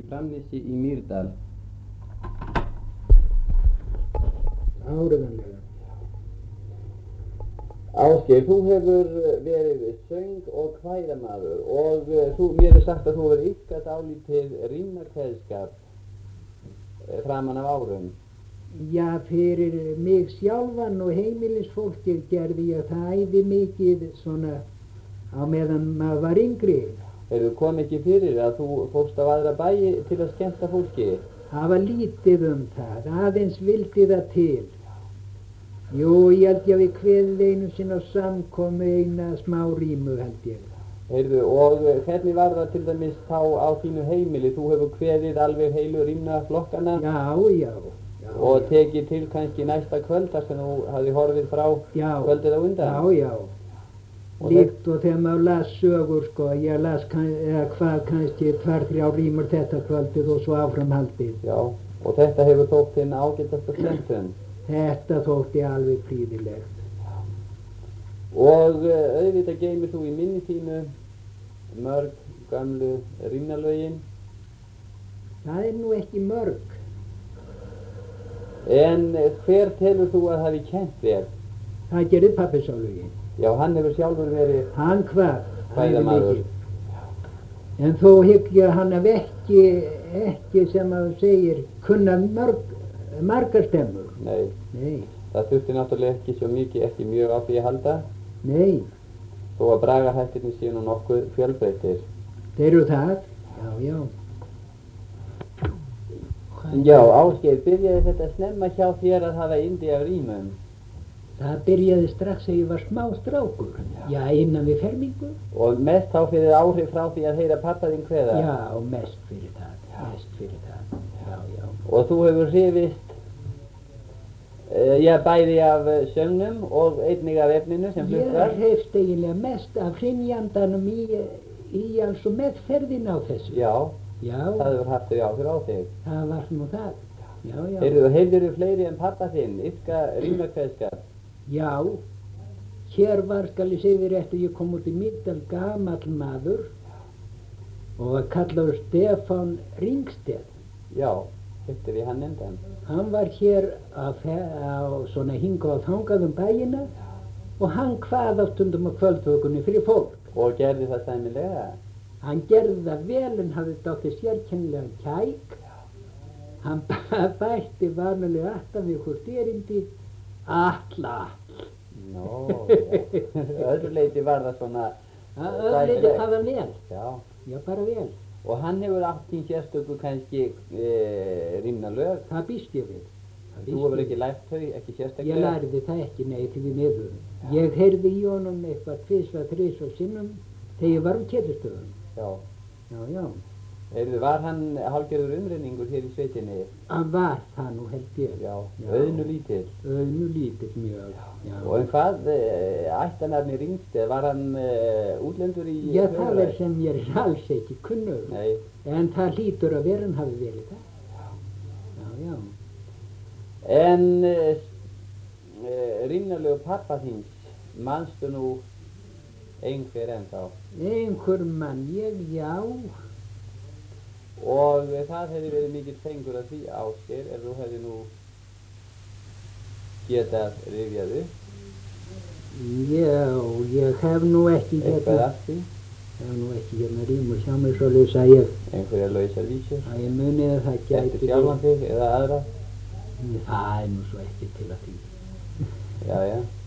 Framnesi í Mýrdal. Áreiðanlega. Ásgeir, þú hefur verið söng- og kvæðamaður og mér er sagt að þú hefur yrkjað dálítið rímnakveðskap framan af árum. Já, fyrir mig sjálfan og heimilisfólkið gerði ég það æði mikið svona á meðan maður var yngri. Kom ekki fyrir að þú fórst á aðra bæi til að skemmta fólki? Það var lítið það, aðeins vildi það til. Jú, ég held ég við kveðið einu sinni á samkomu eina smá rímu held ég. Og hvernig var það til dæmis þá á þínu heimili? Þú hefur kveðið alveg heilu rímnaflokkana? Já. Og tekið til kannski næsta kvöld þar sem þú hafði horfið frá kvöldið á undan? Já. Líkt og þegar maður las sögur sko, ég las kannski 2-3 rímur þetta kvöldið og svo áframhaldið. Já, og þetta hefur þótt þinn ágætasta skemmtun? Þetta þótti alveg prýðilegt. Og auðvitað geymir þú í minni þínu mörg gamlu rímnalögin? Það nú ekki mörg. En hver telur þú að hafi kennt þér? Það gerði pabbi sálugin. Já, hann hefur sjálfur verið Hann hvað? kvæðamaður. En þó hygg ég að hann hef ekki sem að segir kunna margar stemmur. Nei. Það þurfti náttúrulega ekki svo mikið, ekki mjög á því að halda. Nei. Þó að bragarhættirnir séu nú nokkuð fjölbreyttir. Þeir eru það? Já. Já, Ásgeir, byrjaði þetta snemma hjá þér að hafa yndi af rímum? Það byrjaði strax þegar ég var smá strákur. Já, innan við fermingu. Og mest þá fyrir áhrif frá því að heyra pappa þinn kveða? Já, mest fyrir það. Já. Og þú hefur hrifist, bæði af söngnum og einnig af efninu sem flutt var? Ég hrifst eiginlega mest af hrynjandanum í alls og meðferðin á þessu. Já. Það hefur haft þau áhrif á þig. Það var nú það. Já. Heyrðirðu fleiri en pappa þinn, yrka rímnakveðskap? Já, hér var, skal ég segja þér eftir, ég kom út í Mýrdal gamall maður og var kallaður Stefán Ringstedt. Já, hittir við hann endan. Hann var hér á svona hingað og þangað bæina og hann kvað á stundum á kvöldvökunni fyrir fólk. Og gerði það sæmilega? Hann gerði það vel en hafði dátti sérkennilega kæk. Hann bætti vanalega alltaf við hvort erindi alla. Nó, öðru leyti var það svona öðru leyti það var vel. Já, bara vel. Og hann hefur átt í sérstöku kannski rímnalög? Það býst ég við. Þú hefur ekki lært þau, ekki sérstaklega? Ég lærði það ekki, nei, til við miður. Ég heyrði í honum eitthvað 2-3 sinnum þegar ég var Ketilsstöðum. Já. Var hann hálfgerður umrenningur hér í sveitinni? Hann var það nú held ég. Já. Auðnulítill? Auðnulítill mjög, já. Og hvað ættanarni Ringstedt, var hann útlendur í Já, það sem ég alls ekki kunnur. Nei. En það hlýtur að vera hann hafi verið það. Já. En rímnalög pappa þíns, manstu nú einhver ennþá? Einhver mann, já. Og það hefði verið mikill fengur að því, Ásgeir, ef þú hefði nú getað rifjað upp? Já, ég hef nú ekki eitthvað af því? Ég hef nú ekki rímur hjá mér svo laus að ég... Einhverjar lausar vísur? Að ég munið að það gæti... Eftir sjálfan þig eða aðra? Það nú svo ekki til að því. Já.